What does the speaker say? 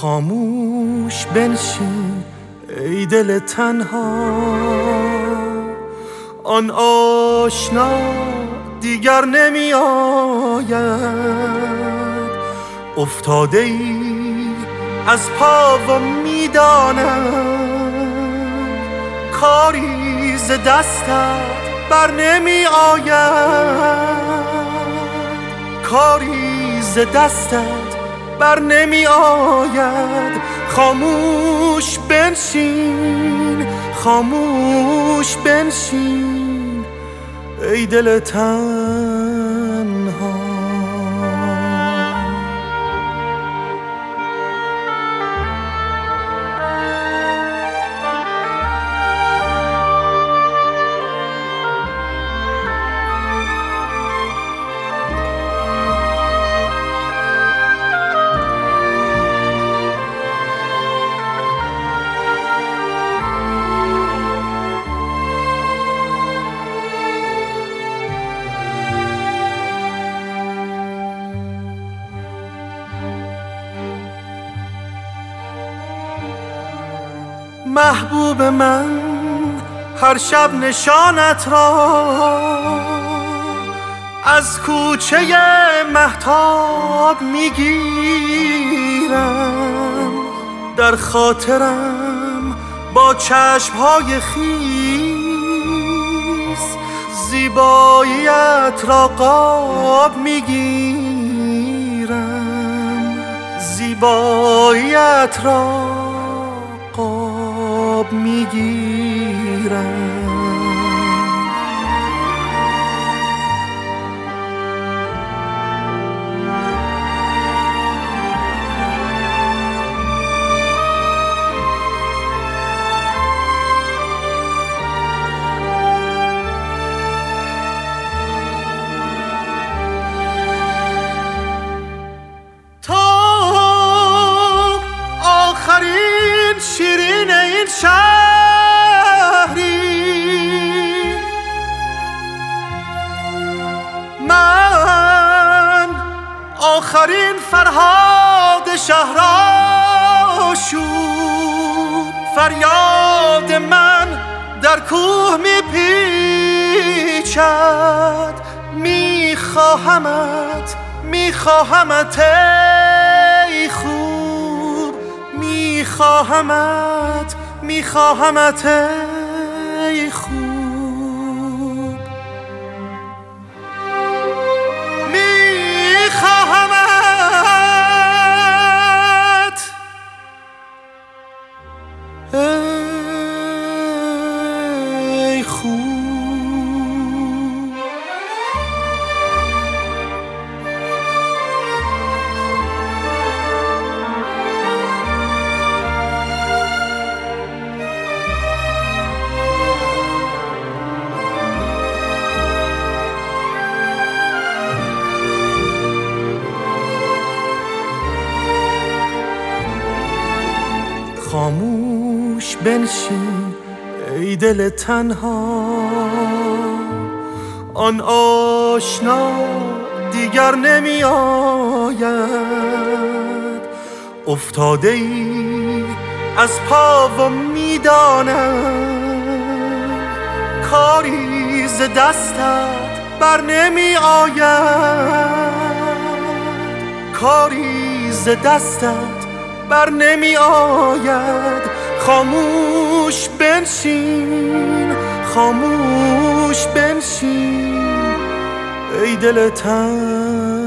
خاموش بنشین ای دل تنها، آن آشنا دیگر نمی آید. افتاده ای از پا و می دانم کاری ز دستت بر نمی آید، کاری ز دستت بر نمی آید. خاموش بنشین، خاموش بنشین ای دل تنها. محبوب من هر شب نشانت را از کوچه مهتاب میگیرم، در خاطرم با چشمهای خیس زیباییت را قاب میگیرم، زیباییت را قاب میگیرم. شیرین این شهری، من آخرین فرهاد شهر آشوب، فریاد من در کوه میپیچد. میخواهمت، میخواهمت ای خوب، میخواهمت، میخواهمت ای خوب، میخواهمت ای خوب. خاموش بنشین ای دل تنها، آن آشنا دیگر نمی آید. افتاده ای از پا و می دانم کاری ز دستت بر نمی آید، کاری ز دستت بر نمی آید. خاموش بنشین، خاموش بنشین ای دل تنها.